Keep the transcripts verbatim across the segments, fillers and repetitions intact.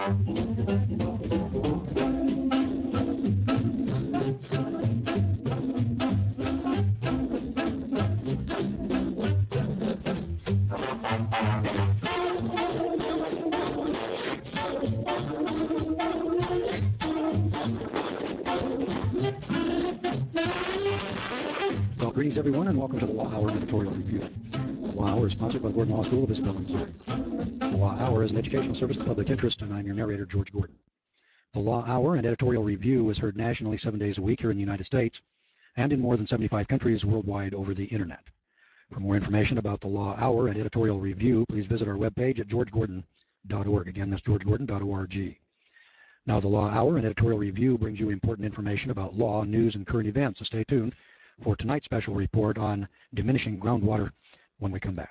Well, greetings everyone, and welcome to the Law Hour Editorial Review. The Law Hour is sponsored by the Gordon Law School of Isabella, Missouri. The Law Hour is an educational service of public interest, and I'm your narrator, George Gordon. The Law Hour and Editorial Review is heard nationally seven days a week here in the United States and in more than seventy-five countries worldwide over the Internet. For more information about the Law Hour and Editorial Review, please visit our webpage at george gordon dot org. Again, that's george gordon dot org. Now, the Law Hour and Editorial Review brings you important information about law, news, and current events, so stay tuned for tonight's special report on diminishing groundwater when we come back.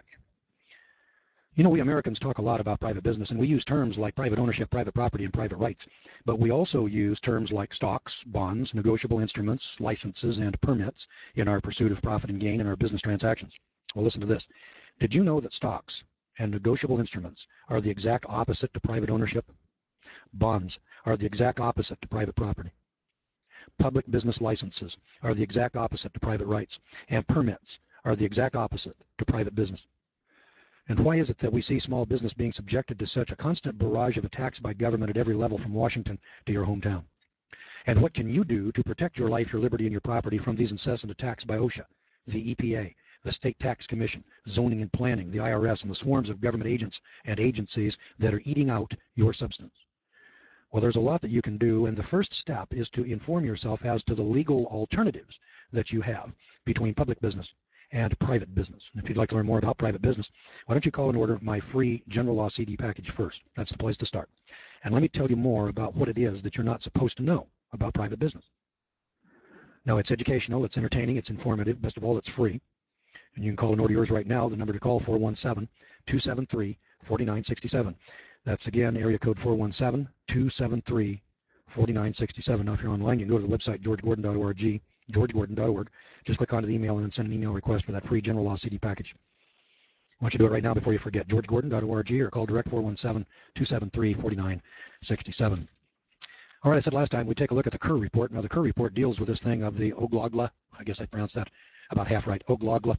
You know, we Americans talk a lot about private business, and we use terms like private ownership, private property, and private rights. But we also use terms like stocks, bonds, negotiable instruments, licenses, and permits in our pursuit of profit and gain in our business transactions. Well, listen to this. Did you know that stocks and negotiable instruments are the exact opposite to private ownership? Bonds are the exact opposite to private property. Public business licenses are the exact opposite to private rights, and permits are the exact opposite to private business. And why is it that we see small business being subjected to such a constant barrage of attacks by government at every level from Washington to your hometown? And what can you do to protect your life, your liberty, and your property from these incessant attacks by OSHA, the E P A, the State Tax Commission, zoning and planning, the I R S, and the swarms of government agents and agencies that are eating out your substance? Well, there's a lot that you can do, and the first step is to inform yourself as to the legal alternatives that you have between public business and private business. And if you'd like to learn more about private business, why don't you call and order my free General Law C D package first? That's the place to start. And let me tell you more about what it is that you're not supposed to know about private business. Now, it's educational, it's entertaining, it's informative. Best of all, it's free. And you can call and order yours right now. The number to call, four one seven, two seven three, four nine six seven. That's, again, area code four one seven, two seven three, four nine six seven. Now, if you're online, you can go to the website, george gordon dot org, george gordon dot org. Just click onto the email and then send an email request for that free General Law C D package. I want you to do it right now before you forget, george gordon dot org, or call direct four one seven, two seven three, four nine six seven. All right, I said last time we'd take a look at the Kerr Report. Now, the Kerr Report deals with this thing of the Oglala, I guess I pronounced that about half right, Oglala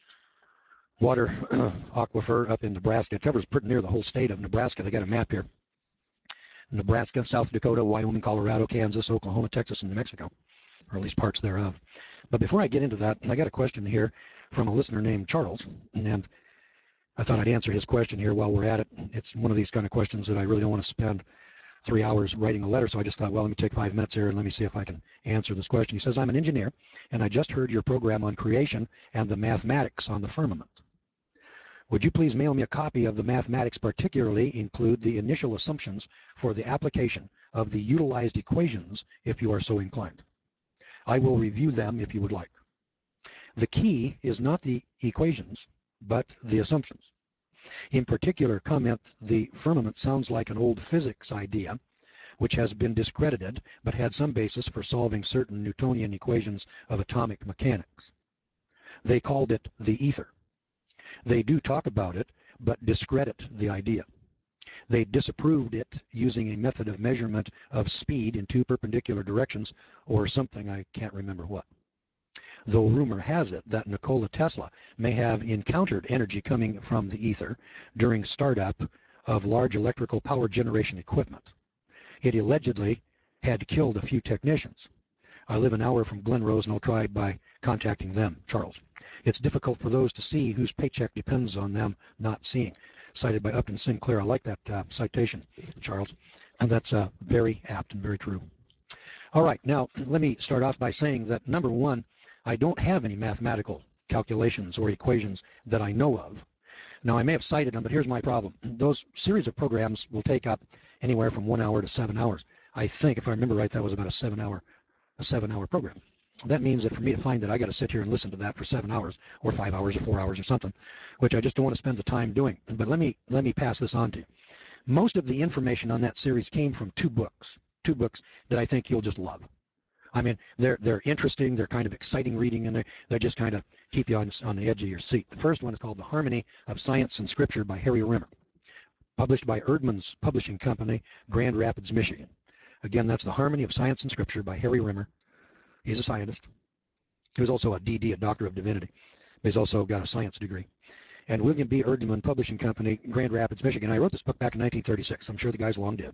water uh, aquifer up in Nebraska. It covers pretty near the whole state of Nebraska. They got a map here. Nebraska, South Dakota, Wyoming, Colorado, Kansas, Oklahoma, Texas, and New Mexico, or at least parts thereof. But before I get into that, I got a question here from a listener named Charles, and I thought I'd answer his question here while we're at it. It's one of these kind of questions that I really don't want to spend three hours writing a letter, so I just thought, well, let me take five minutes here and let me see if I can answer this question. He says, I'm an engineer, and I just heard your program on creation and the mathematics on the firmament. Would you please mail me a copy of the mathematics, particularly include the initial assumptions for the application of the utilized equations if you are so inclined? I will review them if you would like. The key is not the equations, but the assumptions. In particular, comment, the firmament sounds like an old physics idea, which has been discredited, but had some basis for solving certain Newtonian equations of atomic mechanics. They called it the ether. They do talk about it, but discredit the idea. They disapproved it using a method of measurement of speed in two perpendicular directions, or something, I can't remember what. Though rumor has it that Nikola Tesla may have encountered energy coming from the ether during startup of large electrical power generation equipment. It allegedly had killed a few technicians. I live an hour from Glen Rose, and I'll try by contacting them. Charles. It's difficult for those to see whose paycheck depends on them not seeing. Cited by Upton Sinclair. I like that uh, citation, Charles. And that's uh, very apt and very true. All right, now let me start off by saying that, number one, I don't have any mathematical calculations or equations that I know of. Now, I may have cited them, but here's my problem. Those series of programs will take up anywhere from one hour to seven hours. I think, if I remember right, that was about a seven-hour a seven-hour program. That means that for me to find that, I got to sit here and listen to that for seven hours, or five hours, or four hours, or something, which I just don't want to spend the time doing. But let me let me pass this on to you. Most of the information on that series came from two books, two books that I think you'll just love. I mean, they're they're interesting, they're kind of exciting reading, and they they just kind of keep you on on the edge of your seat. The first one is called The Harmony of Science and Scripture by Harry Rimmer. published by Erdman's Publishing Company, Grand Rapids, Michigan. Again, that's The Harmony of Science and Scripture by Harry Rimmer. He's a scientist. He was also a D D, a Doctor of Divinity. But he's also got a science degree. And William B. Erdman Publishing Company, Grand Rapids, Michigan. I wrote this book back in nineteen thirty-six. I'm sure the guy's long dead.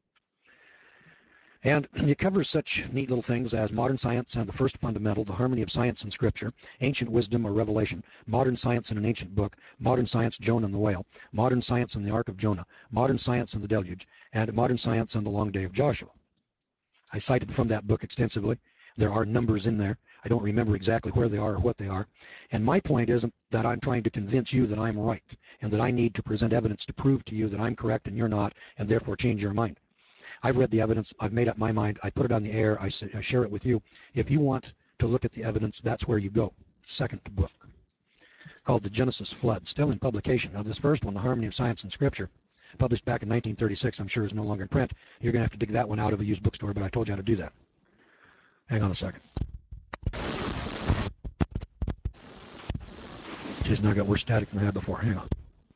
And it covers such neat little things as modern science and the first fundamental, the harmony of science and scripture, ancient wisdom or revelation, modern science in an ancient book, modern science, Jonah and the whale, modern science and the Ark of Jonah, modern science and the deluge, and modern science and the long day of Joshua. I cited from that book extensively. There are numbers in there. I don't remember exactly where they are or what they are. And my point isn't that I'm trying to convince you that I'm right and that I need to present evidence to prove to you that I'm correct and you're not, and therefore change your mind. I've read the evidence. I've made up my mind. I put it on the air. I, I share it with you. If you want to look at the evidence, that's where you go. Second book, called The Genesis Flood, still in publication. Now, this first one, The Harmony of Science and Scripture, published back in nineteen thirty-six, I'm sure is no longer in print. You're going to have to dig that one out of a used bookstore, but I told you how to do that. Hang on a second. Jeez, now I got worse static than I had before. Hang on.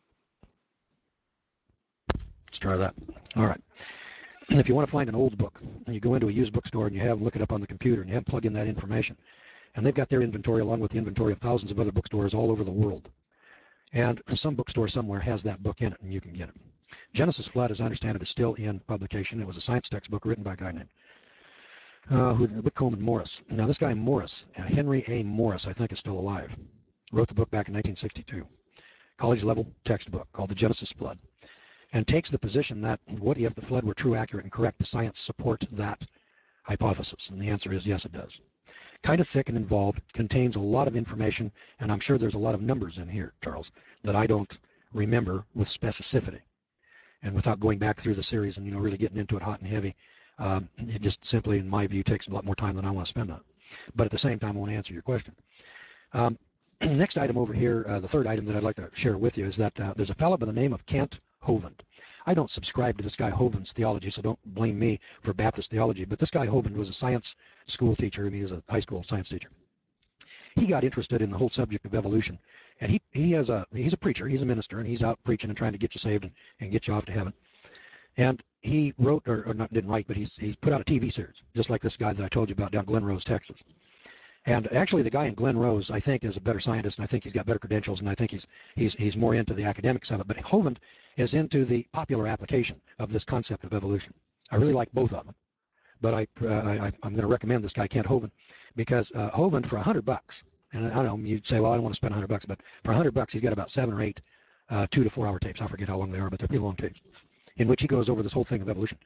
Let's try that. All right. If you want to find an old book, and you go into a used bookstore and you have them look it up on the computer and you have them plug in that information, and they've got their inventory along with the inventory of thousands of other bookstores all over the world. And some bookstore somewhere has that book in it, and you can get it. Genesis Flood, as I understand it, is still in publication. It was a science textbook written by a guy named uh, who, Whitcomb Morris. Now, this guy Morris, uh, Henry A. Morris, I think is still alive, wrote the book back in nineteen sixty-two. College-level textbook called The Genesis Flood. And takes the position that what if the flood were true, accurate, and correct? Does science support that hypothesis? And the answer is yes, it does. Kind of thick and involved, contains a lot of information, and I'm sure there's a lot of numbers in here, Charles, that I don't remember with specificity. And without going back through the series and, you know, really getting into it hot and heavy, um, it just simply, in my view, takes a lot more time than I want to spend on it. But at the same time, I want to answer your question. Um, next item over here, uh, the third item that I'd like to share with you is that uh, there's a fellow by the name of Kent Hovind. I don't subscribe to this guy Hovind's theology, so don't blame me for Baptist theology, but this guy Hovind was a science school teacher, and he was a high school science teacher. He got interested in the whole subject of evolution, and he, he has a, he's a preacher, he's a minister, and he's out preaching and trying to get you saved and, and get you off to heaven. And he wrote, or, or not didn't write, but he's, he's put out a T V series, just like this guy that I told you about down Glen Rose, Texas. And actually, the guy in Glen Rose, I think, is a better scientist, and I think he's got better credentials, and I think he's he's he's more into the academics of it. But Hovind is into the popular application of this concept of evolution. I really like both of them, but I, uh, I I'm going to recommend this guy Kent Hovind because uh, Hovind for a hundred bucks, and I don't know, you'd say, well, I don't want to spend a hundred bucks, but for a hundred bucks, he's got about seven or eight uh, two to four hour tapes. I forget how long they are, but they're pretty long tapes, in which he goes over this whole thing of evolution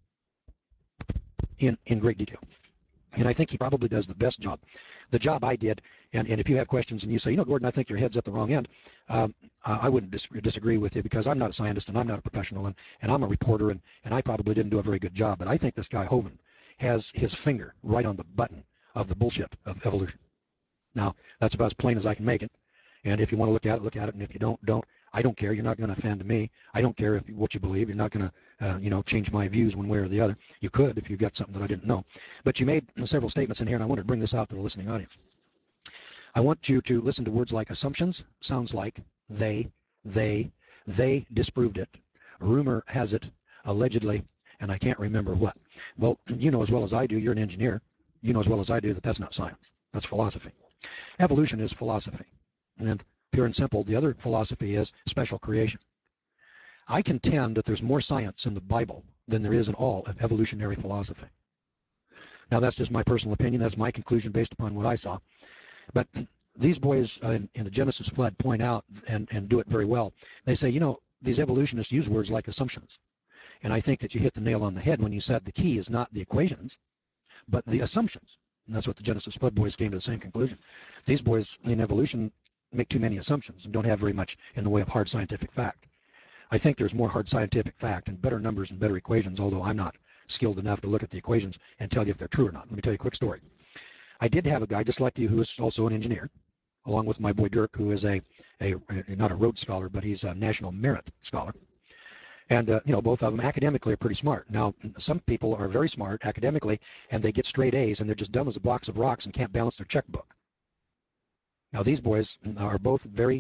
in in great detail. And I think he probably does the best job. The job I did, and, and if you have questions and you say, you know, Gordon, I think your head's at the wrong end, um, I wouldn't dis disagree with you because I'm not a scientist and I'm not a professional and, and I'm a reporter and, and I probably didn't do a very good job. But I think this guy Hovind has his finger right on the button of the bullshit of evolution. Now, that's about as plain as I can make it. And if you want to look at it, look at it. And if you don't, don't. I don't care. You're not going to offend me. I don't care if what you believe. You're not going to, uh, you know, change my views one way or the other. You could if you got something that I didn't know. But you made several statements in here, and I wanted to bring this out to the listening audience. I want you to listen to words like assumptions. Sounds like they, they, they disproved it. Rumor has it, allegedly, and I can't remember what. Well, you know as well as I do. You're an engineer. You know as well as I do that that's not science. That's philosophy. Evolution is philosophy. And pure and simple, the other philosophy is special creation. I contend that there's more science in the Bible than there is in all of evolutionary philosophy. Now, that's just my personal opinion. That's my conclusion based upon what I saw. But these boys uh, in, in the Genesis Flood point out and, and do it very well. They say, you know, these evolutionists use words like assumptions. And I think that you hit the nail on the head when you said the key is not the equations, but the assumptions. And that's what the Genesis Flood boys came to the same conclusion. These boys in evolution make too many assumptions and don't have very much in the way of hard scientific fact. I think there's more hard scientific fact and better numbers and better equations, although I'm not skilled enough to look at the equations and tell you if they're true or not. Let me tell you a quick story. I did have a guy just like you who is also an engineer, along with my boy Dirk, who is a, a, a not a Rhodes Scholar, but he's a National Merit Scholar. And, uh, you know, both of them academically are pretty smart. Now, some people are very smart academically, and they get straight A's, and they're just dumb as a box of rocks and can't balance their checkbook. Now, these boys are both very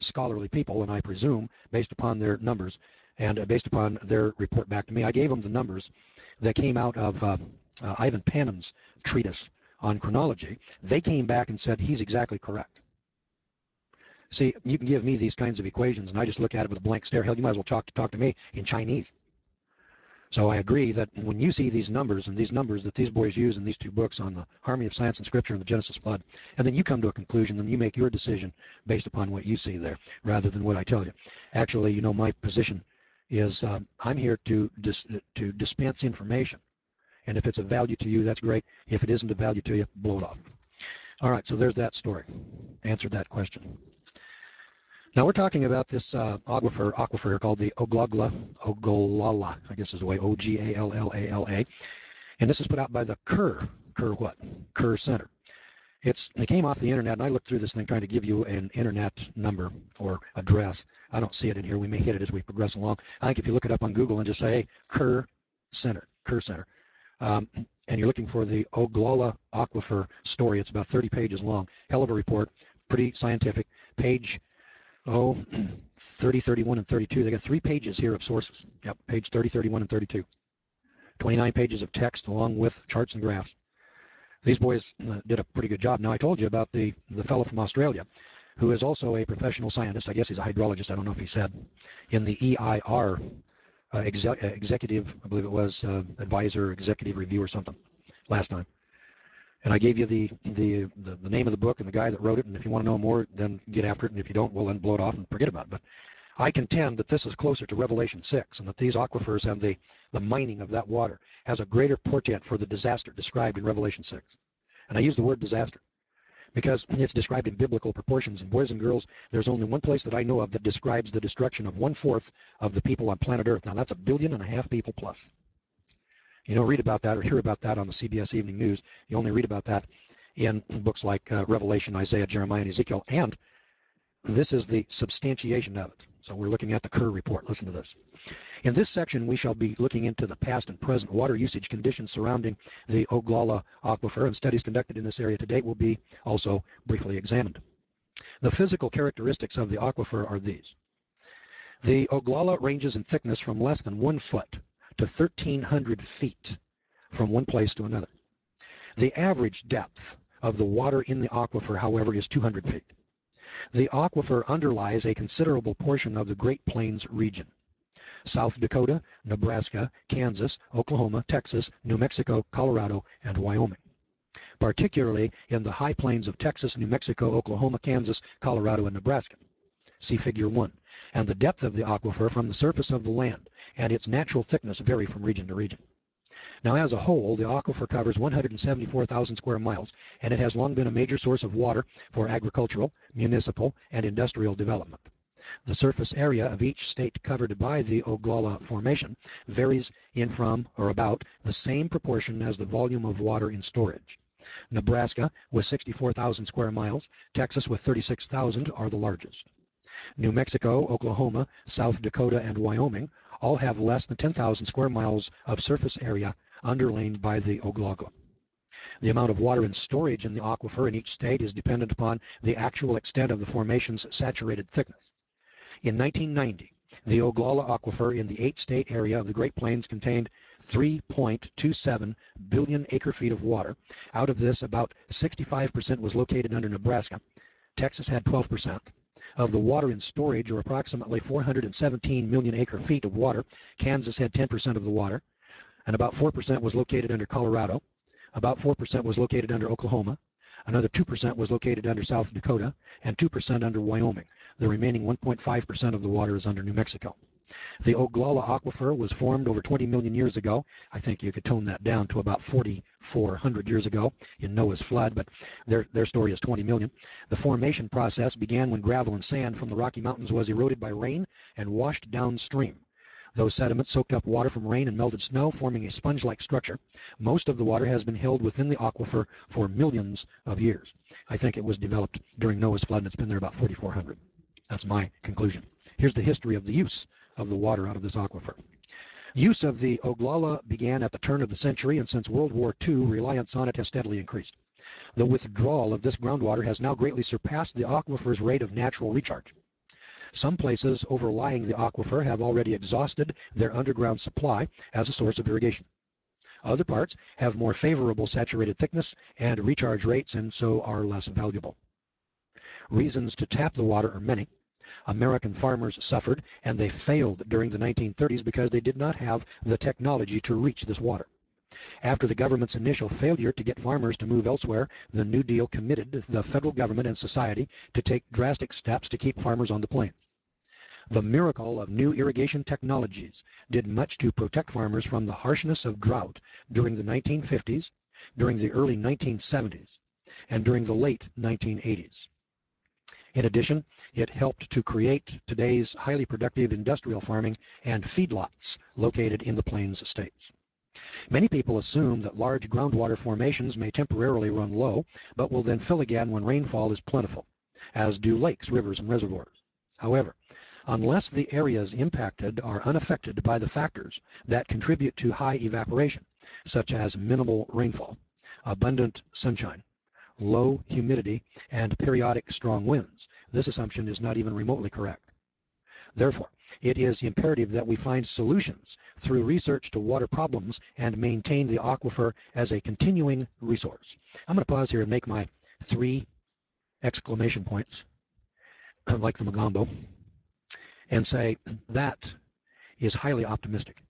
scholarly people, and I presume based upon their numbers and uh, based upon their report back to me, I gave them the numbers that came out of uh, uh, Ivan Panin's treatise on chronology. They came back and said he's exactly correct. See, you can give me these kinds of equations, and I just look at it with a blank stare. Hell, you might as well talk to, talk to me in Chinese. So I agree that when you see these numbers and these numbers that these boys use in these two books on the harmony of science and scripture and the Genesis flood, and then you come to a conclusion, then you make your decision based upon what you see there rather than what I tell you. Actually, you know, my position is um, I'm here to, dis to dispense information. And if it's of value to you, that's great. If it isn't of value to you, blow it off. All right, so there's that story. Answered that question. Now we're talking about this uh, aquifer, aquifer called the Oglala, Ogallala, I guess is the way, O G A L L A L A. And this is put out by the Kerr, Kerr what? Kerr Center. It's, it came off the internet, and I looked through this thing trying to give you an internet number or address. I don't see it in here. We may hit it as we progress along. I think if you look it up on Google and just say, hey, Kerr Center, Kerr Center, um, and you're looking for the Oglala Aquifer story, it's about thirty pages long. Hell of a report, pretty scientific. Page Oh, thirty, thirty-one, and thirty-two. They got three pages here of sources. Yep, page thirty, thirty-one, and thirty-two. twenty-nine pages of text along with charts and graphs. These boys uh, did a pretty good job. Now, I told you about the, the fellow from Australia who is also a professional scientist. I guess he's a hydrologist. I don't know if he said. In the E I R uh, exec executive, I believe it was, uh, advisor, executive review or something last time. And I gave you the, the, the, the name of the book and the guy that wrote it, and if you want to know more, then get after it, and if you don't, well, then blow it off and forget about it. But I contend that this is closer to Revelation six, and that these aquifers and the, the mining of that water has a greater portent for the disaster described in Revelation six. And I use the word disaster because it's described in biblical proportions. And boys and girls, there's only one place that I know of that describes the destruction of one-fourth of the people on planet Earth. Now, that's a billion and a half people plus. You don't read about that or hear about that on the C B S Evening News. You only read about that in books like uh, Revelation, Isaiah, Jeremiah, and Ezekiel. And this is the substantiation of it. So we're looking at the Kerr report. Listen to this. In this section, we shall be looking into the past and present water usage conditions surrounding the Oglala Aquifer, and studies conducted in this area to date will be also briefly examined. The physical characteristics of the aquifer are these. The Oglala ranges in thickness from less than one foot to thirteen hundred feet from one place to another. The average depth of the water in the aquifer, however, is two hundred feet. The aquifer underlies a considerable portion of the Great Plains region. South Dakota, Nebraska, Kansas, Oklahoma, Texas, New Mexico, Colorado, and Wyoming. Particularly in the high plains of Texas, New Mexico, Oklahoma, Kansas, Colorado, and Nebraska. See Figure one. And the depth of the aquifer from the surface of the land and its natural thickness vary from region to region. Now, as a whole, the aquifer covers one hundred seventy-four thousand square miles, and it has long been a major source of water for agricultural, municipal, and industrial development. The surface area of each state covered by the Oglala Formation varies in from or about the same proportion as the volume of water in storage. Nebraska, with sixty-four thousand square miles, Texas with thirty-six thousand are the largest. New Mexico, Oklahoma, South Dakota, and Wyoming all have less than ten thousand square miles of surface area underlain by the Oglala. The amount of water in storage in the aquifer in each state is dependent upon the actual extent of the formation's saturated thickness. In nineteen ninety, the Oglala Aquifer in the eight-state area of the Great Plains contained three point two seven billion acre-feet of water. Out of this, about sixty-five percent was located under Nebraska. Texas had twelve percent. Of the water in storage, or approximately four hundred seventeen million acre-feet of water, Kansas had ten percent of the water, and about four percent was located under Colorado. About four percent was located under Oklahoma. Another two percent was located under South Dakota, and two percent under Wyoming. The remaining one point five percent of the water is under New Mexico. The Oglala Aquifer was formed over twenty million years ago. I think you could tone that down to about forty-four hundred years ago in Noah's flood, but their, their story is twenty million. The formation process began when gravel and sand from the Rocky Mountains was eroded by rain and washed downstream. Those sediments soaked up water from rain and melted snow, forming a sponge-like structure. Most of the water has been held within the aquifer for millions of years. I think it was developed during Noah's flood, and it's been there about forty-four hundred. That's my conclusion. Here's the history of the use of the water out of this aquifer. Use of the Oglala began at the turn of the century, and since World War Two, reliance on it has steadily increased. The withdrawal of this groundwater has now greatly surpassed the aquifer's rate of natural recharge. Some places overlying the aquifer have already exhausted their underground supply as a source of irrigation. Other parts have more favorable saturated thickness and recharge rates and so are less valuable. Reasons to tap the water are many. American farmers suffered and they failed during the nineteen thirties because they did not have the technology to reach this water. After the government's initial failure to get farmers to move elsewhere, the New Deal committed the federal government and society to take drastic steps to keep farmers on the plains. The miracle of new irrigation technologies did much to protect farmers from the harshness of drought during the nineteen fifties, during the early nineteen seventies, and during the late nineteen eighties. In addition, it helped to create today's highly productive industrial farming and feedlots located in the plains states. Many people assume that large groundwater formations may temporarily run low, but will then fill again when rainfall is plentiful, as do lakes, rivers, and reservoirs. However, unless the areas impacted are unaffected by the factors that contribute to high evaporation, such as minimal rainfall, abundant sunshine, low humidity, and periodic strong winds, this assumption is not even remotely correct. Therefore, it is imperative that we find solutions through research to water problems and maintain the aquifer as a continuing resource. I'm going to pause here and make my three exclamation points, like the Magambo, and say that is highly optimistic.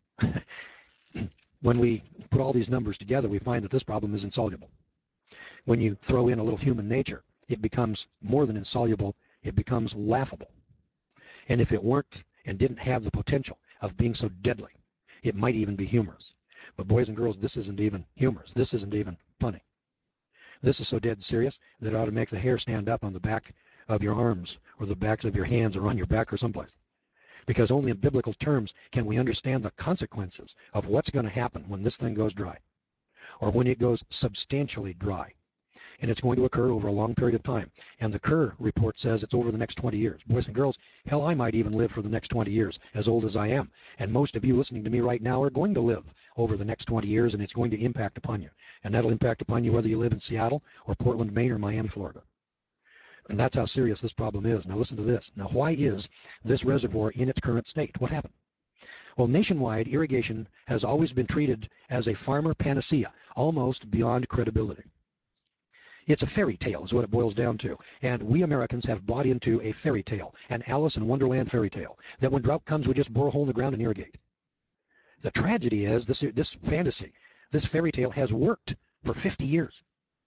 When we put all these numbers together, we find that this problem is insoluble. When you throw in a little human nature, it becomes more than insoluble, it becomes laughable. And if it weren't and didn't have the potential of being so deadly, it might even be humorous. But boys and girls, this isn't even humorous. This isn't even funny. This is so dead serious that it ought to make the hair stand up on the back of your arms or the backs of your hands or on your back or someplace. Because only in biblical terms can we understand the consequences of what's going to happen when this thing goes dry, or when it goes substantially dry. And it's going to occur over a long period of time. And the Kerr report says it's over the next twenty years. Boys and girls, hell, I might even live for the next twenty years, as old as I am. And most of you listening to me right now are going to live over the next twenty years, and it's going to impact upon you. And that'll impact upon you whether you live in Seattle or Portland, Maine, or Miami, Florida. And that's how serious this problem is. Now listen to this. Now, why is this reservoir in its current state? What happened? Well, nationwide, irrigation has always been treated as a farmer panacea, almost beyond credibility. It's a fairy tale is what it boils down to. And we Americans have bought into a fairy tale, an Alice in Wonderland fairy tale, that when drought comes, we just bore a hole in the ground and irrigate. The tragedy is this, this fantasy, this fairy tale has worked for fifty years,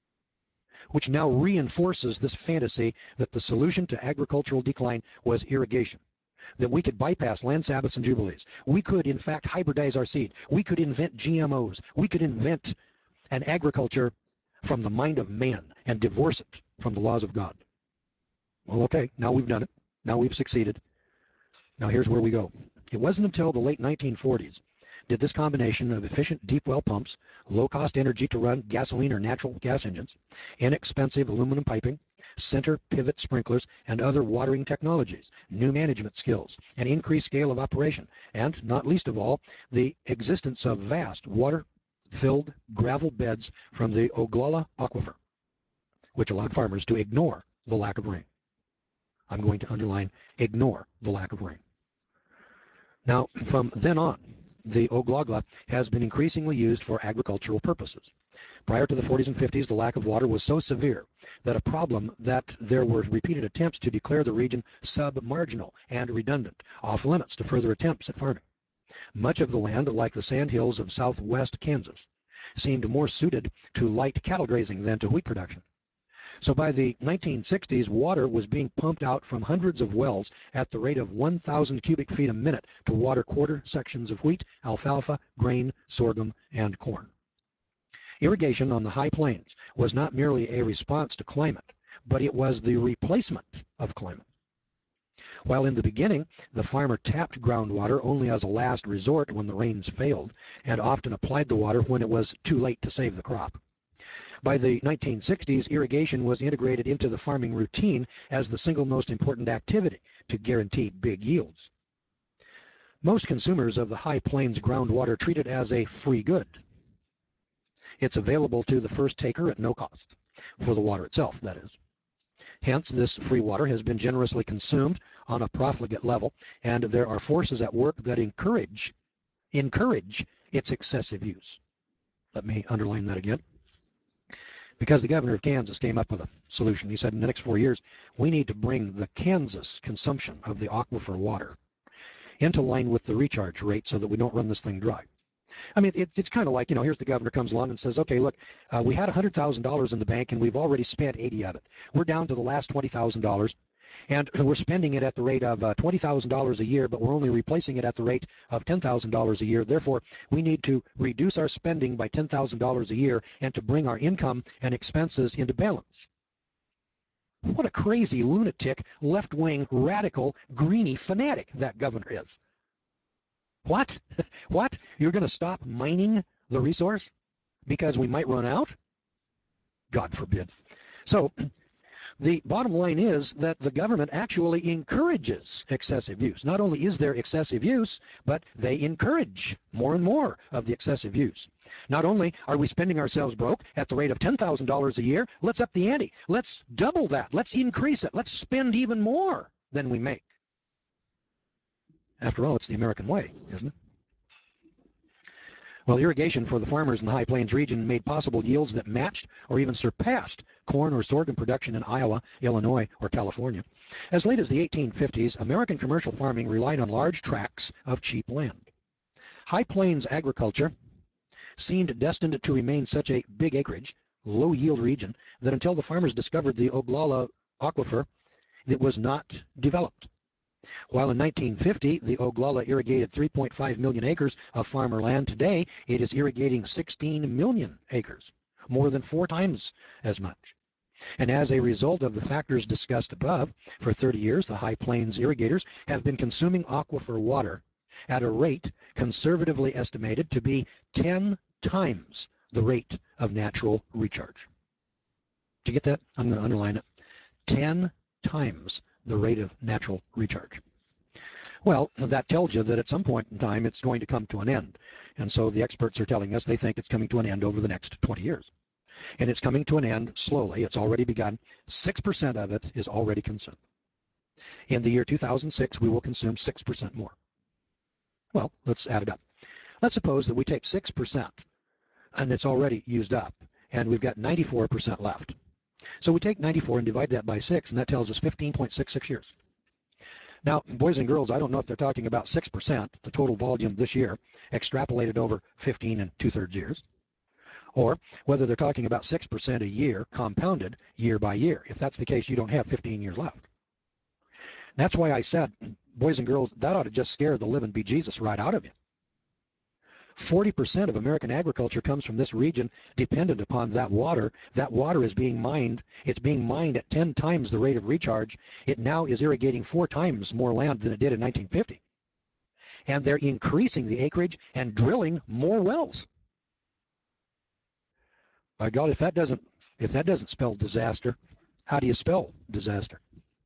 which now reinforces this fantasy that the solution to agricultural decline was irrigation, that we could bypass land Sabbaths and Jubilees. We could, in fact, hybridize our seed. We could invent G M Os. We could invent an agriculture from the mind of man and divorce it from the laws of God. Well, okay, now we've done it. Now we've succeeded. Now here's where we go. It wasn't until the late nineteen forties did this combination of efficient deep well pumps, low-cost energy to run gasoline or natural gas engines, inexpensive aluminum piping, center pivot sprinklers, and other watering technologies, new management skills, an increased scale of operation, and, not least of all, the existence of vast water-filled gravel beds from the Oglala Aquifer, which allowed farmers to ignore the lack of rain. I'm going to underline ignore the lack of rain. Now, from then on, the Oglala has been increasingly used for agricultural purposes. Prior to the forties and fifties, the lack of water was so severe that a problem that there were repeated attempts to declare the region sub-marginal and redundant, off limits to further attempts at farming. Much of the land, like the sandhills of southwest Kansas, seemed more suited to light cattle grazing than to wheat production. So by the nineteen sixties, water was being pumped out from hundreds of wells at the rate of one thousand cubic feet a minute to water quarter sections of wheat, alfalfa, grain, sorghum, and corn. Irrigation on the high plains was not merely a response to climate, but it was the replacement of climate. While in the beginning, the farmer tapped groundwater only as a last resort when the rains failed, and often applied the water when it was too late to save the crop. By the nineteen sixties, irrigation was integrated into the farming routine as the single most important activity to guarantee big yields. Most consumers of the High Plains groundwater treat it as a free good. It's available to the first taker at no cost, for the water itself, that is. Hence, this free water has been generously consumed on a profligate level, and there are forces at work that encourage, encourage its excessive use. Let me underline that again. Because the governor of Kansas came up with a solution. He said in the next four years, we need to bring the Kansas consumption of the aquifer water into line with the recharge rate so that we don't run this thing dry. I mean, it, it's kind of like, you know, here's the governor comes along and says, okay, look, uh, we had one hundred thousand dollars in the bank and we've already spent eighty of it. We're down to the last twenty thousand dollars. And we're spending it at the rate of uh, twenty thousand dollars a year, but we're only replacing it at the rate of ten thousand dollars a year. Therefore, we need to reduce our spending by ten thousand dollars a year and to bring our income and expenses into balance. What a crazy lunatic, left-wing, radical, greeny fanatic that governor is. What? What? You're going to stop mining the resource because we might run out? God forbid. So, the bottom line is that the government actually encourages excessive use. Not only is there excessive use, but they encourage more and more of the excessive use. Not only are we spending ourselves broke at the rate of ten thousand dollars a year, let's up the ante. Let's double that. Let's increase it. Let's spend even more than we make. After all, it's the American way, isn't it? Well, irrigation for the farmers in the High Plains region made possible yields that matched or even surpassed corn or sorghum production in Iowa, Illinois, or California. As late as the eighteen fifties, American commercial farming relied on large tracts of cheap land. High Plains agriculture seemed destined to remain such a big acreage, low-yield region that until the farmers discovered the Oglala aquifer, it was not developed. While in nineteen fifty, the Oglala irrigated three point five million acres of farmer land, today it is irrigating sixteen million acres, more than four times as much. And as a result of the factors discussed above, for thirty years, the High Plains irrigators have been consuming aquifer water at a rate conservatively estimated to be ten times the rate of natural recharge. Did you get that? I'm going to underline it. ten times the rate of natural recharge. Well, that tells you that at some point in time it's going to come to an end. And so the experts are telling us they think it's coming to an end over the next twenty years. And it's coming to an end slowly. It's already begun. six percent of it is already consumed. In the year two thousand six, we will consume six percent more. Well, let's add it up. Let's suppose that we take six percent and it's already used up, and we've got ninety-four percent left. So we take ninety-four and divide that by six, and that tells us fifteen point six six years. Now, boys and girls, I don't know if they're talking about six percent, the total volume this year, extrapolated over fifteen and two-thirds years, or whether they're talking about six percent a year compounded year by year. If that's the case, you don't have fifteen years left. That's why I said, boys and girls, that ought to just scare the living bejesus right out of you. forty percent of American agriculture comes from this region dependent upon that water. That water is being mined. It's being mined at ten times the rate of recharge. It now is irrigating four times more land than it did in nineteen fifty. And they're increasing the acreage and drilling more wells. By God, if that doesn't, if that doesn't spell disaster, how do you spell disaster?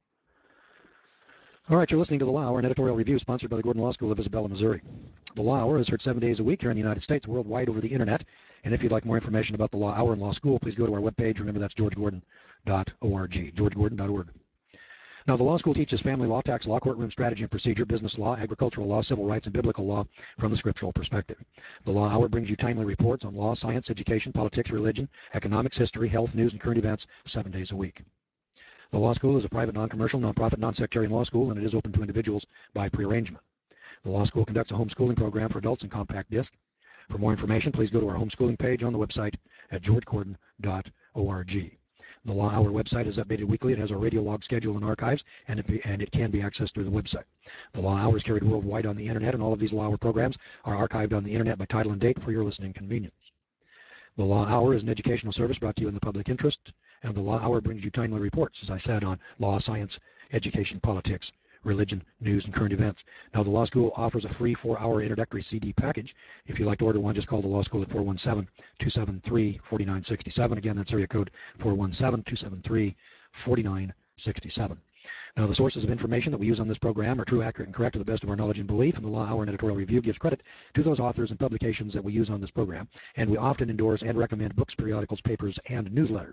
All right, you're listening to The Law Hour, an editorial review sponsored by the Gordon Law School of Isabella, Missouri. The Law Hour is heard seven days a week here in the United States, worldwide over the Internet. And if you'd like more information about the Law Hour and Law School, please go to our webpage. Remember, that's george gordon dot org, george gordon dot org. Now, the law school teaches family law, tax law, courtroom strategy and procedure, business law, agricultural law, civil rights, and biblical law from the scriptural perspective. The Law Hour brings you timely reports on law, science, education, politics, religion, economics, history, health, news, and current events seven days a week. The law school is a private, non-commercial, non-profit, non-sectarian law school, and it is open to individuals by prearrangement. The law school conducts a homeschooling program for adults in compact disc. For more information, please go to our homeschooling page on the website at george gordon dot org. The Law Hour website is updated weekly. It has our radio log schedule and archives, and it, be, and it can be accessed through the website. The Law Hour is carried worldwide on the Internet, and all of these Law Hour programs are archived on the Internet by title and date for your listening convenience. The Law Hour is an educational service brought to you in the public interest, and the Law Hour brings you timely reports, as I said, on law, science, education, politics, religion, news, and current events. Now, the Law School offers a free four-hour introductory C D package. If you'd like to order one, just call the Law School at four one seven, two seven three, four nine six seven. Again, that's area code four one seven, two seven three, four nine six seven. Now, the sources of information that we use on this program are true, accurate, and correct to the best of our knowledge and belief, and the Law Hour and Editorial Review gives credit to those authors and publications that we use on this program, and we often endorse and recommend books, periodicals, papers, and newsletters.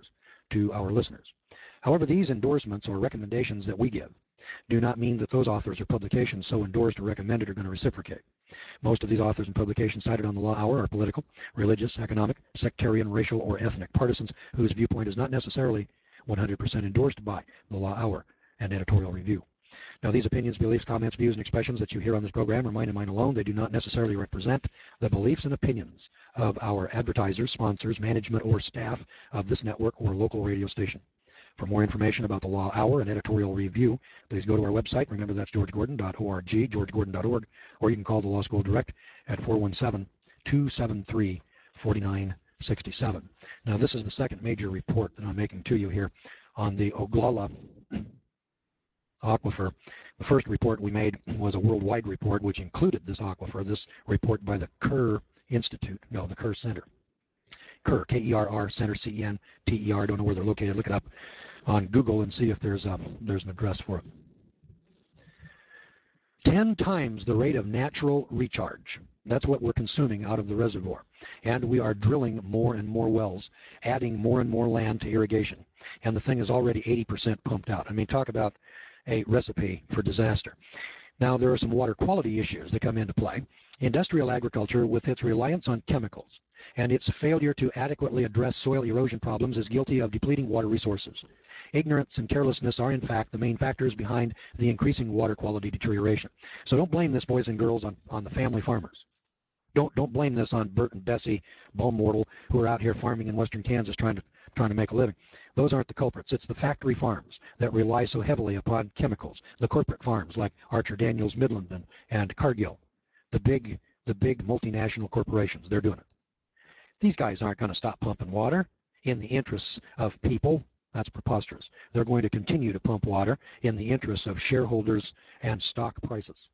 to our listeners. However, these endorsements or recommendations that we give do not mean that those authors or publications so endorsed or recommended are going to reciprocate. Most of these authors and publications cited on the Law Hour are political, religious, economic, sectarian, racial, or ethnic partisans whose viewpoint is not necessarily one hundred percent endorsed by the Law Hour and Editorial Review. Now, these opinions, beliefs, comments, views, and expressions that you hear on this program are mine and mine alone. They do not necessarily represent the beliefs and opinions of our advertisers, sponsors, management, or staff of this network or local radio station. For more information about the Law Hour and Editorial Review, please go to our website. Remember, that's george gordon dot org, george gordon dot org, or you can call the Law School Direct at four one seven, two seven three, four nine six seven. Now, this is the second major report that I'm making to you here on the Oglala aquifer. The first report we made was a worldwide report which included this aquifer, this report by the Kerr Institute, no, the Kerr Center. Kerr, K E R R, Center, C E N T E R. I don't know where they're located. Look it up on Google and see if there's, a, there's an address for it. Ten times the rate of natural recharge. That's what we're consuming out of the reservoir. And we are drilling more and more wells, adding more and more land to irrigation. And the thing is already eighty percent pumped out. I mean, talk about a recipe for disaster. Now, there are some water quality issues that come into play. Industrial agriculture, with its reliance on chemicals and its failure to adequately address soil erosion problems, is guilty of depleting water resources. Ignorance and carelessness are, in fact, the main factors behind the increasing water quality deterioration. So don't blame this, boys and girls, on, on the family farmers. Don't don't blame this on Bert and Bessie Baumwortel, who are out here farming in western Kansas trying to trying to make a living. Those aren't the culprits. It's the factory farms that rely so heavily upon chemicals. The corporate farms like Archer Daniels Midland and, and Cargill. The big the big multinational corporations, they're doing it. These guys aren't going to stop pumping water in the interests of people. That's preposterous. They're going to continue to pump water in the interests of shareholders and stock prices.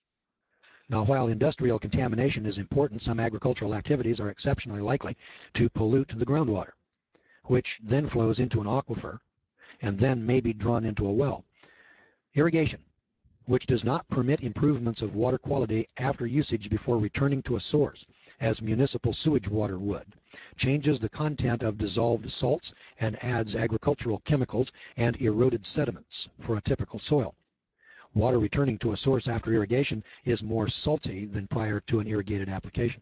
Now, while industrial contamination is important, some agricultural activities are exceptionally likely to pollute the groundwater, which then flows into an aquifer and then may be drawn into a well. Irrigation, which does not permit improvements of water quality after usage before returning to a source, as municipal sewage water would, changes the content of dissolved salts and adds agricultural chemicals and eroded sediments for a typical soil. Water returning to a source after irrigation is more salty than prior to an irrigated application.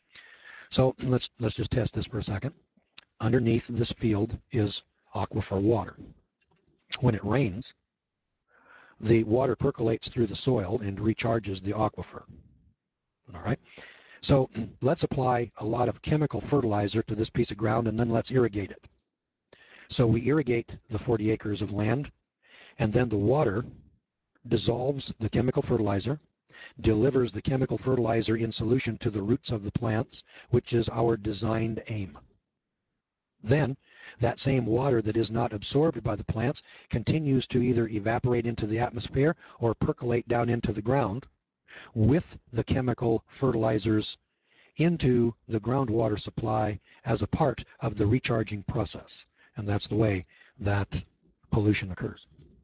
So let's let's just test this for a second. Underneath this field is aquifer water. When it rains, the water percolates through the soil and recharges the aquifer. All right. So let's apply a lot of chemical fertilizer to this piece of ground and then let's irrigate it. So we irrigate the forty acres of land, and then the water dissolves the chemical fertilizer, delivers the chemical fertilizer in solution to the roots of the plants, which is our designed aim. Then, that same water that is not absorbed by the plants continues to either evaporate into the atmosphere or percolate down into the ground with the chemical fertilizers into the groundwater supply as a part of the recharging process. And that's the way that pollution occurs.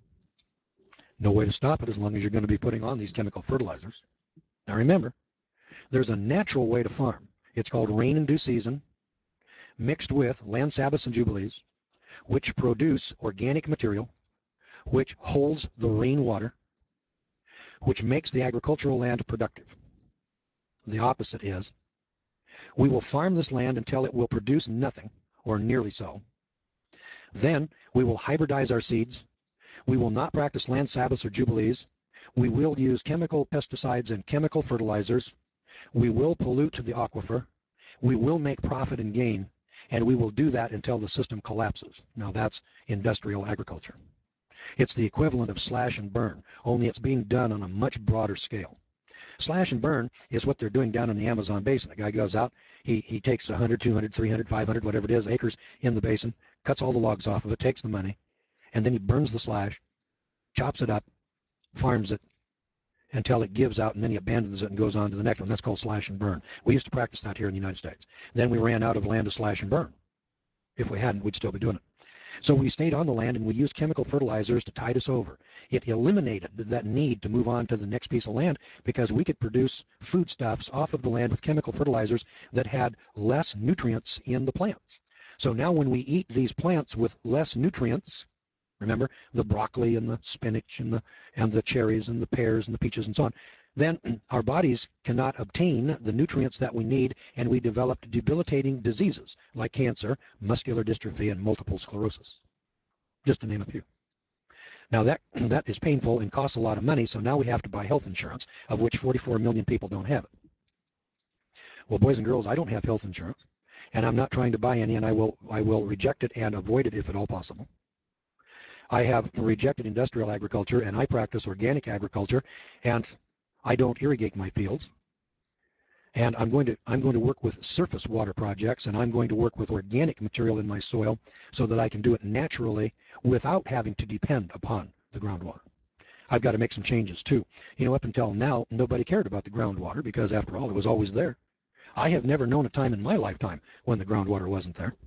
No way to stop it as long as you're going to be putting on these chemical fertilizers. Now remember, there's a natural way to farm. It's called rain in due season, mixed with land Sabbaths and Jubilees, which produce organic material, which holds the rainwater, which makes the agricultural land productive. The opposite is, we will farm this land until it will produce nothing, or nearly so. Then we will hybridize our seeds. We will not practice land Sabbaths or Jubilees. We will use chemical pesticides and chemical fertilizers. We will pollute the aquifer. We will make profit and gain, and we will do that until the system collapses. Now that's industrial agriculture. It's the equivalent of slash and burn, only it's being done on a much broader scale. Slash and burn is what they're doing down in the Amazon basin. The guy goes out, he, he takes one hundred, two hundred, three hundred, five hundred, whatever it is, acres in the basin, cuts all the logs off of it, takes the money, and then he burns the slash, chops it up, farms it until it gives out, and then he abandons it and goes on to the next one. That's called slash and burn. We used to practice that here in the United States. Then we ran out of land to slash and burn. If we hadn't, we'd still be doing it. So we stayed on the land and we used chemical fertilizers to tide us over. It eliminated that need to move on to the next piece of land because we could produce foodstuffs off of the land with chemical fertilizers that had less nutrients in the plants. So now when we eat these plants with less nutrients, remember the broccoli and the spinach and the and the cherries and the pears and the peaches and so on, then our bodies cannot obtain the nutrients that we need, and we develop debilitating diseases like cancer, muscular dystrophy, and multiple sclerosis, just to name a few. Now that that is painful and costs a lot of money, so now we have to buy health insurance, of which forty-four million people don't have it. Well, boys and girls, I don't have health insurance, and I'm not trying to buy any, and I will I will reject it and avoid it if at all possible. I have rejected industrial agriculture, and I practice organic agriculture, and I don't irrigate my fields. And I'm going to I'm going to work with surface water projects, and I'm going to work with organic material in my soil so that I can do it naturally without having to depend upon the groundwater. I've got to make some changes too. You know, up until now, nobody cared about the groundwater because, after all, it was always there. I have never known a time in my lifetime when the groundwater wasn't there.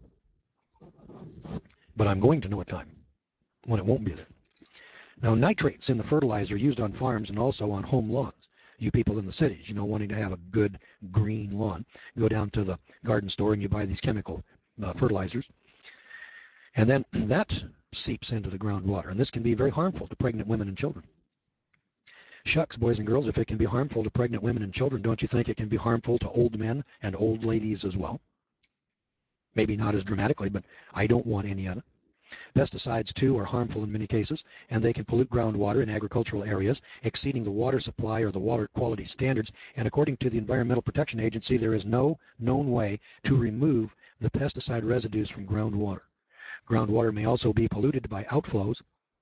But I'm going to know a time when it won't be there. Now, nitrates in the fertilizer used on farms and also on home lawns. You people in the cities, you know, wanting to have a good green lawn, go down to the garden store and you buy these chemical uh, fertilizers. And then that seeps into the groundwater, and this can be very harmful to pregnant women and children. Shucks, boys and girls, if it can be harmful to pregnant women and children, don't you think it can be harmful to old men and old ladies as well? Maybe not as dramatically, but I don't want any of it. Pesticides, too, are harmful in many cases, and they can pollute groundwater in agricultural areas, exceeding the water supply or the water quality standards. And according to the Environmental Protection Agency, there is no known way to remove the pesticide residues from groundwater. Groundwater may also be polluted by outflows,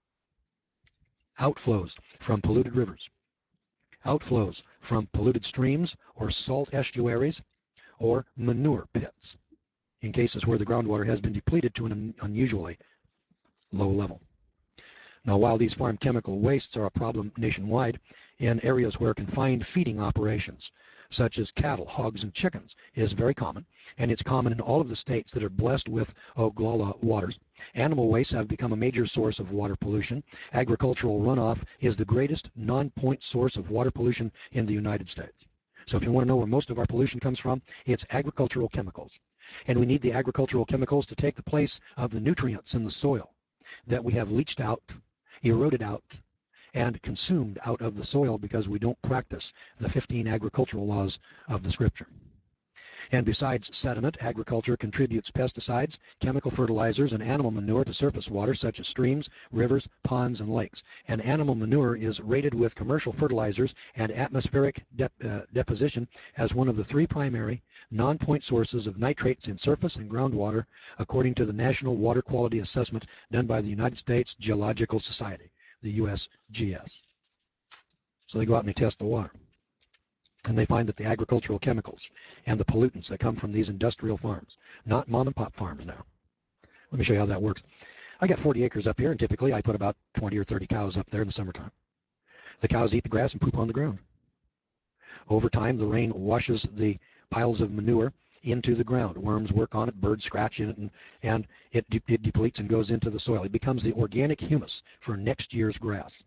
outflows from polluted rivers, outflows from polluted streams or salt estuaries, or manure pits, in cases where the groundwater has been depleted to an unusually low level. Now, while these farm chemical wastes are a problem nationwide, in areas where confined feeding operations, such as cattle, hogs, and chickens, is very common, and it's common in all of the states that are blessed with Oglala waters, animal wastes have become a major source of water pollution. Agricultural runoff is the greatest non-point source of water pollution in the United States. So if you want to know where most of our pollution comes from, it's agricultural chemicals. And we need the agricultural chemicals to take the place of the nutrients in the soil that we have leached out, eroded out, and consumed out of the soil because we don't practice the fifteen agricultural laws of the Scripture. And besides sediment, agriculture contributes pesticides, chemical fertilizers, and animal manure to surface water such as streams, rivers, ponds, and lakes. And animal manure is rated with commercial fertilizers and atmospheric dep uh, deposition as one of the three primary non-point sources of nitrates in surface and groundwater, according to the National Water Quality Assessment done by the United States Geological Society, the U S G S. So they go out and they test the water. And they find that the agricultural chemicals and the pollutants that come from these industrial farms, not mom and pop farms now. Let me show you how that works. I got forty acres up here, and typically I put about twenty or thirty cows up there in the summertime. The cows eat the grass and poop on the ground. Over time, the rain washes the piles of manure into the ground. Worms work on it, birds scratch in it, and, and it, de it depletes and goes into the soil. It becomes the organic humus for next year's grass.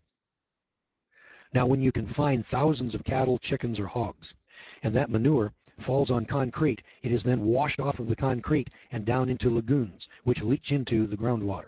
Now, when you confine thousands of cattle, chickens, or hogs, and that manure falls on concrete, it is then washed off of the concrete and down into lagoons, which leach into the groundwater.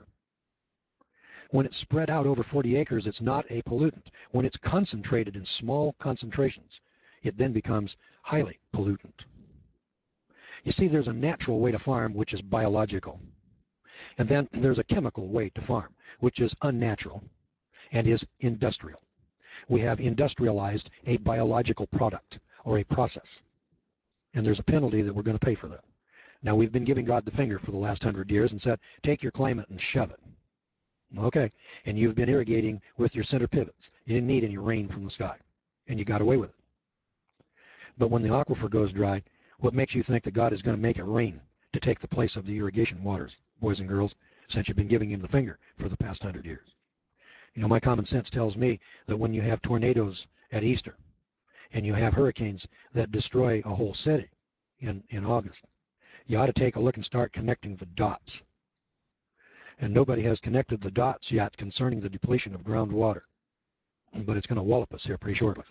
When it's spread out over forty acres, it's not a pollutant. When it's concentrated in small concentrations, it then becomes highly pollutant. You see, there's a natural way to farm, which is biological. And then there's a chemical way to farm, which is unnatural and is industrial. We have industrialized a biological product or a process. And there's a penalty that we're going to pay for that. Now, we've been giving God the finger for the last hundred years and said, take your climate and shove it. Okay. And you've been irrigating with your center pivots. You didn't need any rain from the sky. And you got away with it. But when the aquifer goes dry, what makes you think that God is going to make it rain to take the place of the irrigation waters, boys and girls, since you've been giving him the finger for the past hundred years? You know, my common sense tells me that when you have tornadoes at Easter and you have hurricanes that destroy a whole city in, in August, you ought to take a look and start connecting the dots. And nobody has connected the dots yet concerning the depletion of groundwater. But it's going to wallop us here pretty shortly.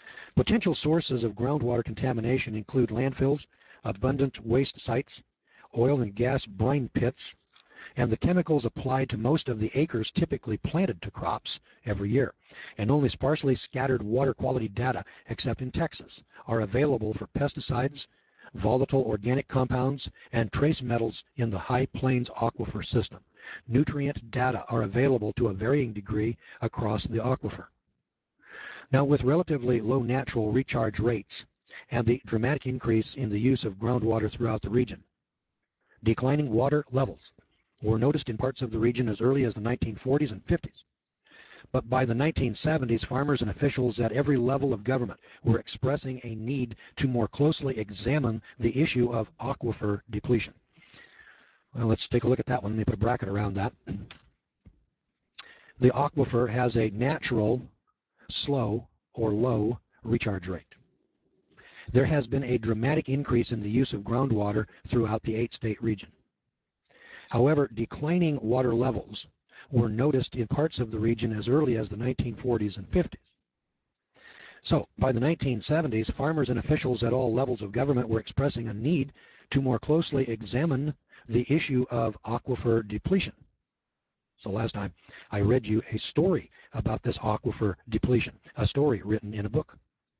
Potential sources of groundwater contamination include landfills, abundant waste sites, oil and gas brine pits, and the chemicals applied to most of the acres typically planted to crops every year. And only sparsely scattered water quality data, except in Texas, are available for pesticides, volatile organic compounds, and trace metals in the High Plains aquifer system. Nutrient data are available to a varying degree across the aquifer. Now, with relatively low natural recharge rates and the dramatic increase in the use of groundwater throughout the region, declining water levels were noticed in parts of the region as early as the nineteen forties and fifties. But by the nineteen seventies, farmers and officials at every level of government were expressing a need to more closely examine the issue of aquifer depletion. Well, let's take a look at that one. Let me put a bracket around that. The aquifer has a natural, slow, or low recharge rate. There has been a dramatic increase in the use of groundwater throughout the eight-state region. However, declining water levels were noticed in parts of the region as early as the nineteen forties and fifties. So, by the nineteen seventies, farmers and officials at all levels of government were expressing a need to more closely examine the issue of aquifer depletion. So last time I read you a story about this aquifer depletion, a story written in a book.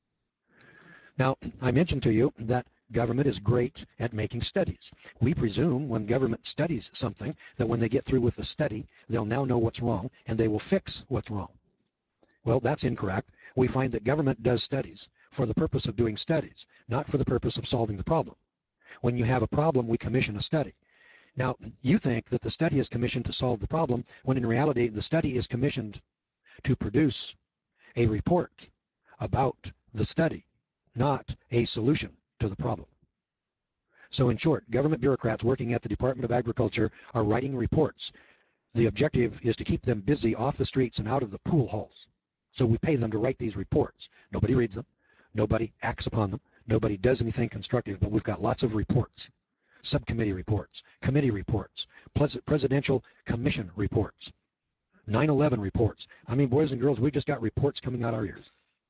Now, I mentioned to you that government is great at making studies. We presume when government studies something that when they get through with the study, they'll now know what's wrong and they will fix what's wrong. Well, that's incorrect. We find that government does studies for the purpose of doing studies, not for the purpose of solving the problem. When you have a problem, we commission a study. Now, you think that the study is commissioned to solve the problem, when in reality, the study is commissioned to produce a report about the study, not a solution to the problem. So in short, government bureaucrats working at the Department of Agriculture are writing reports. The objective is to keep them busy off the streets and out of the pool halls. So we pay them to write these reports. Nobody reads them. Nobody acts upon them. Nobody does anything constructive, but we've got lots of reports. Subcommittee reports, committee reports, presidential commission reports, nine eleven reports. I mean, boys and girls, we've just got reports coming out our ears.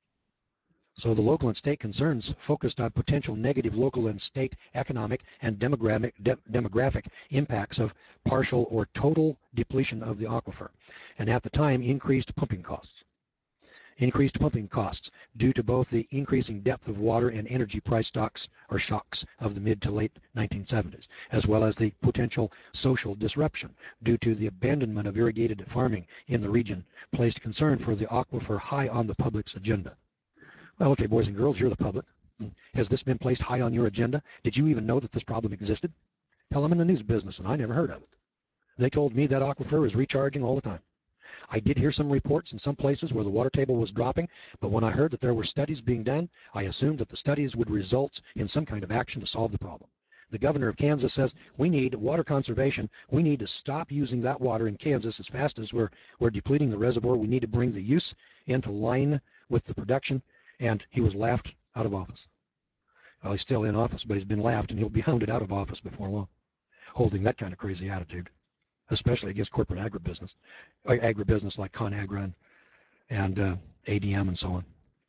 So the local and state concerns focused on potential negative local and state economic and demographic, de demographic impacts of partial or total depletion of the aquifer, and at the time increased pumping costs. Increased pumping costs due to both the increasing depth of water and energy price stocks or shocks of the mid to late nineteen seventies, as well as the potential social disruption due to the abandonment of irrigated farming in the region, placed concern for the aquifer high on the public's agenda. Well, okay, boys and girls, you're the public. Has this been placed high on your agenda? Did you even know that this problem existed? Hell, I'm in the news business and I never heard of it. They told me that aquifer is recharging all the time. I did hear some reports in some places where the water table was dropping, but when I heard that there were studies being done, I assumed that the studies would result in some kind of action to solve the problem. The governor of Kansas says we need water conservation. We need to stop using that water in Kansas as fast as we're, we're depleting the reservoir. We need to bring the use into line with the production, and he was laughed out of office. Well, he's still in office, but he's been laughed, and he'll be hounded out of office before long, holding that kind of crazy attitude, especially against corporate agribusiness, agribusiness like ConAgra and, and uh, A D M and so on.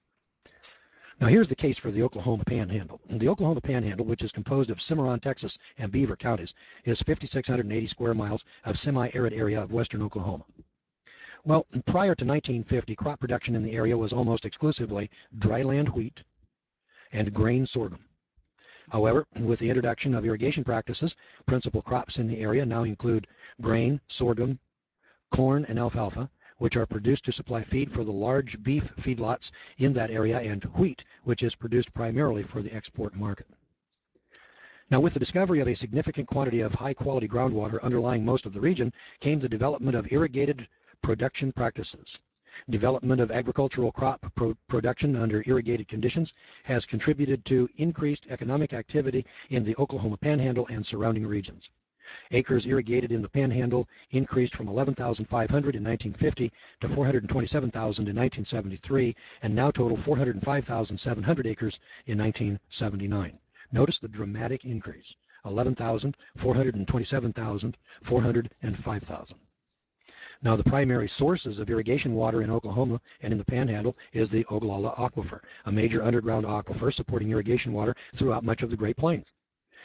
Now here's the case for the Oklahoma Panhandle. The Oklahoma Panhandle, which is composed of Cimarron, Texas, and Beaver counties, is five thousand six hundred eighty square miles of semi-arid area of western Oklahoma. Well, prior to nineteen fifty, crop production in the area was almost exclusively dryland wheat and grain sorghum. However, with the introduction of irrigation practices, principal crops in the area now include grain, sorghum, corn, and alfalfa, which are produced to supply feed for the large beef feedlots in that area, and wheat, which is produced primarily for the export market. Now, with the discovery of a significant quantity of high-quality groundwater underlying most of the region, came the development of irrigated production practices. Development of agricultural crop pro production under irrigated conditions has contributed to increased economic activity in the Oklahoma Panhandle and surrounding regions. Acres irrigated in the Panhandle increased from eleven thousand five hundred in nineteen fifty to four hundred twenty-seven thousand in nineteen seventy-three, and now total four hundred five thousand seven hundred acres in nineteen seventy-nine. Notice the dramatic increase, eleven thousand, four hundred twenty-seven thousand, four hundred five thousand. Now, the primary sources of irrigation water in Oklahoma and in the Panhandle is the Ogallala Aquifer, a major underground aquifer supporting irrigation water throughout much of the Great Plains.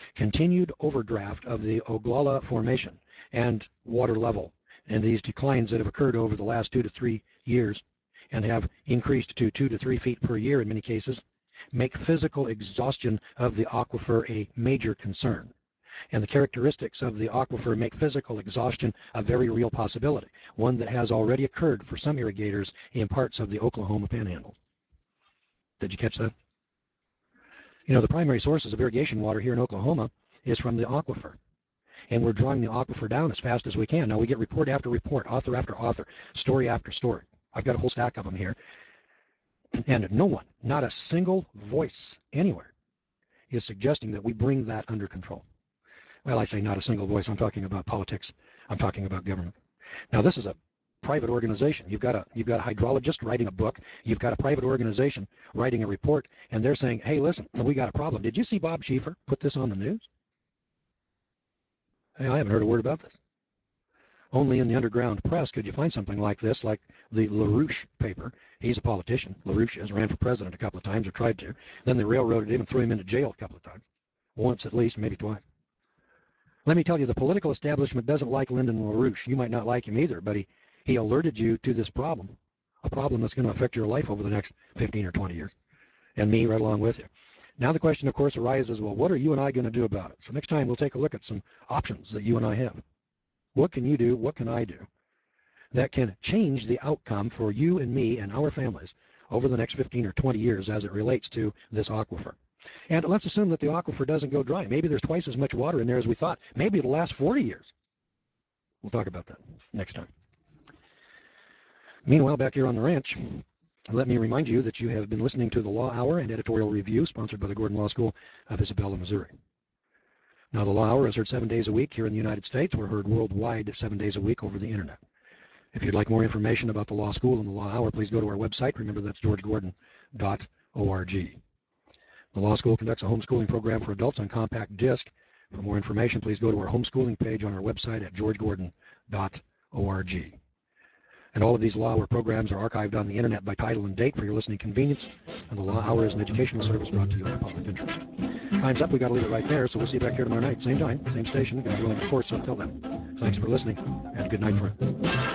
continued overdraft of the Oglala Formation and water level, and these declines that have occurred over the last two to three years and have increased to two to three feet per year in many cases, make physical exhaustion of the aquifer a major concern. And the characteristics of the aquifer make physical exhaustion a very real possibility, one that has already occurred for some irrigators in parts of the Oklahoma Panhandle. Did you catch that? You know, the primary sources of irrigation water here in Oklahoma is from the aquifer. And we're drawing the aquifer down as fast as we can. Now we get report after report, author after author, story after story. I've got a whole stack of them here. And no one, not a single voice anywhere, is suggesting that we bring that under control. Well, I say not a single voice. I'm talking about politics. I'm talking about government. Now, this is a private organization. You've got a you've got a hydrologist writing a book. You've got a private organization writing a report, and they're saying, "Hey, listen, we got a problem. Did you see Bob Schieffer put this on the news?" Hey, I haven't heard a word about this. Only in the underground press could you find something like this, like the LaRouche paper. He's a politician. LaRouche has ran for president a couple of times, or tried to. Then they railroaded him and threw him into jail a couple of times. Once at least, maybe twice. Let me tell you, the political establishment doesn't like Lyndon LaRouche. You might not like him either, but he, he alerted you to this problem, a problem that's going to affect your life over the next fifteen or twenty years, and me right along with you. Now the question, of course, arises, well, what are you and I going to do about it? So next time we'll take a look at some options that you and I have. What can you do? What can I do that can change the outcome for you and me and our families over the next fifteen or twenty years as it relates to this aquifer? And let's assume that the aquifer doesn't go dry. Maybe there's twice as much water in there as we thought. Maybe it'll last forty years. We'll talk about that next time. Meanwhile, back here on the ranch, let me remind you that you have been listening to the Law Hour and Editorial Review, sponsored by the Gordon Law School of Isabella, Missouri. Now, the Law Hour is heard seven days a week here in the United States. We're heard worldwide seven days a week over the internet. If you'd like more information about the Law School and the Law Hour, please go to our website. Remember, that's george gordon dot org. The Law School conducts a homeschooling program for adults on compact disc. For more information, please go to our homeschooling page on our website at george gordon dot org. And all of these Law Hour programs are archived on the internet by title and date for your listening convenience. And the Law Hour is an educational service brought to you in the public interest. Time's up. We got to leave it right there. So we'll see you back here tomorrow night. Same time, same station. God willing, of course. So until then, thanks for listening and good night, friends.